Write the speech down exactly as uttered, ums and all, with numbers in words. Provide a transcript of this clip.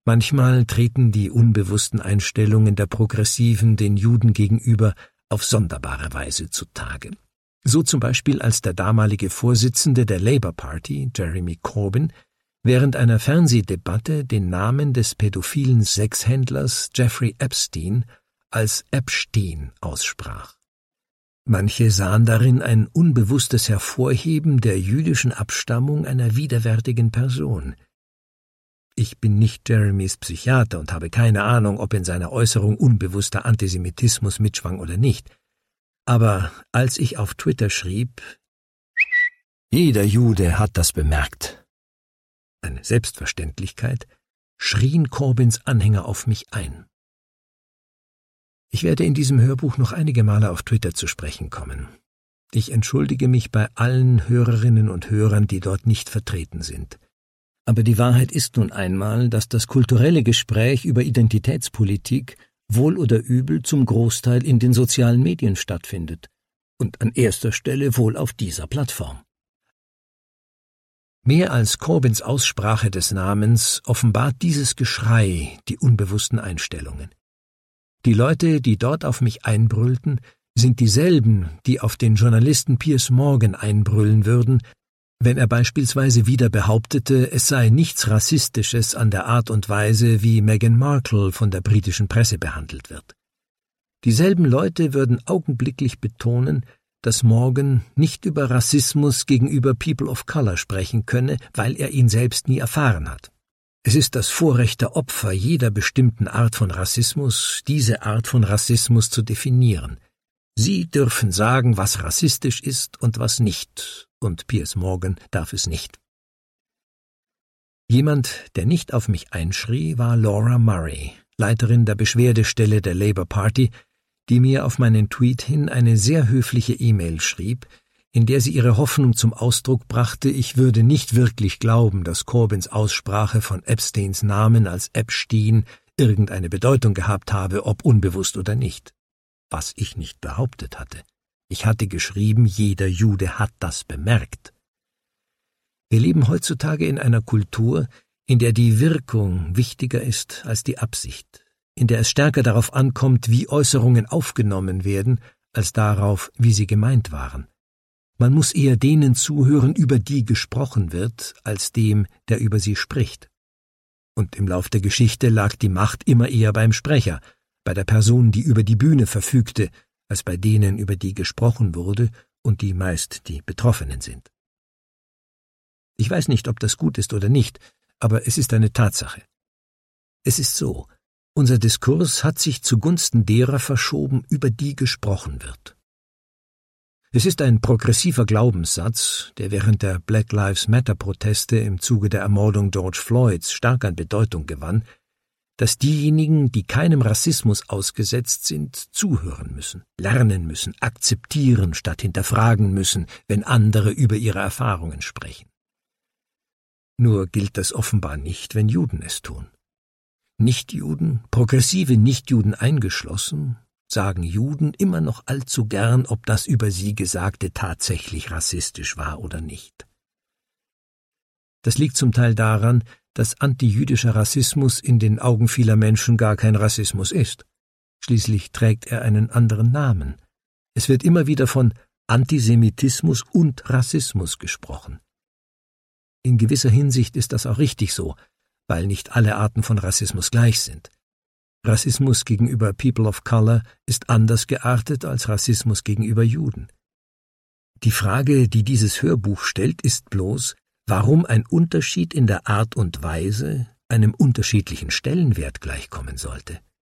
Manchmal treten die unbewussten Einstellungen der Progressiven den Juden gegenüber auf sonderbare Weise zutage. So zum Beispiel, als der damalige Vorsitzende der Labour Party, Jeremy Corbyn, während einer Fernsehdebatte den Namen des pädophilen Sexhändlers Jeffrey Epstein als Epstein aussprach. Manche sahen darin ein unbewusstes Hervorheben der jüdischen Abstammung einer widerwärtigen Person. Ich bin nicht Jeremys Psychiater und habe keine Ahnung, ob in seiner Äußerung unbewusster Antisemitismus mitschwang oder nicht. Aber als ich auf Twitter schrieb, »Jeder Jude hat das bemerkt«, eine Selbstverständlichkeit, schrien Corbyns Anhänger auf mich ein. Ich werde in diesem Hörbuch noch einige Male auf Twitter zu sprechen kommen. Ich entschuldige mich bei allen Hörerinnen und Hörern, die dort nicht vertreten sind. Aber die Wahrheit ist nun einmal, dass das kulturelle Gespräch über Identitätspolitik wohl oder übel zum Großteil in den sozialen Medien stattfindet und an erster Stelle wohl auf dieser Plattform. Mehr als Corbyns Aussprache des Namens offenbart dieses Geschrei die unbewussten Einstellungen. Die Leute, die dort auf mich einbrüllten, sind dieselben, die auf den Journalisten Piers Morgan einbrüllen würden, wenn er beispielsweise wieder behauptete, es sei nichts Rassistisches an der Art und Weise, wie Meghan Markle von der britischen Presse behandelt wird. Dieselben Leute würden augenblicklich betonen, dass Morgan nicht über Rassismus gegenüber People of Color sprechen könne, weil er ihn selbst nie erfahren hat. Es ist das Vorrecht der Opfer jeder bestimmten Art von Rassismus, diese Art von Rassismus zu definieren. Sie dürfen sagen, was rassistisch ist und was nicht, und Piers Morgan darf es nicht. Jemand, der nicht auf mich einschrie, war Laura Murray, Leiterin der Beschwerdestelle der Labour Party, die mir auf meinen Tweet hin eine sehr höfliche E-Mail schrieb, in der sie ihre Hoffnung zum Ausdruck brachte, ich würde nicht wirklich glauben, dass Corbyns Aussprache von Epsteins Namen als Epstein irgendeine Bedeutung gehabt habe, ob unbewusst oder nicht. Was ich nicht behauptet hatte. Ich hatte geschrieben, jeder Jude hat das bemerkt. Wir leben heutzutage in einer Kultur, in der die Wirkung wichtiger ist als die Absicht, in der es stärker darauf ankommt, wie Äußerungen aufgenommen werden, als darauf, wie sie gemeint waren. Man muss eher denen zuhören, über die gesprochen wird, als dem, der über sie spricht. Und im Lauf der Geschichte lag die Macht immer eher beim Sprecher, bei der Person, die über die Bühne verfügte, als bei denen, über die gesprochen wurde und die meist die Betroffenen sind. Ich weiß nicht, ob das gut ist oder nicht, aber es ist eine Tatsache. Es ist so, unser Diskurs hat sich zugunsten derer verschoben, über die gesprochen wird. Es ist ein progressiver Glaubenssatz, der während der Black Lives Matter-Proteste im Zuge der Ermordung George Floyds stark an Bedeutung gewann, dass diejenigen, die keinem Rassismus ausgesetzt sind, zuhören müssen, lernen müssen, akzeptieren statt hinterfragen müssen, wenn andere über ihre Erfahrungen sprechen. Nur gilt das offenbar nicht, wenn Juden es tun. Nichtjuden, progressive Nichtjuden eingeschlossen, sagen Juden immer noch allzu gern, ob das über sie Gesagte tatsächlich rassistisch war oder nicht. Das liegt zum Teil daran, dass antijüdischer Rassismus in den Augen vieler Menschen gar kein Rassismus ist. Schließlich trägt er einen anderen Namen. Es wird immer wieder von Antisemitismus und Rassismus gesprochen. In gewisser Hinsicht ist das auch richtig so, weil nicht alle Arten von Rassismus gleich sind. Rassismus gegenüber People of Color ist anders geartet als Rassismus gegenüber Juden. Die Frage, die dieses Hörbuch stellt, ist bloß, warum ein Unterschied in der Art und Weise einem unterschiedlichen Stellenwert gleichkommen sollte.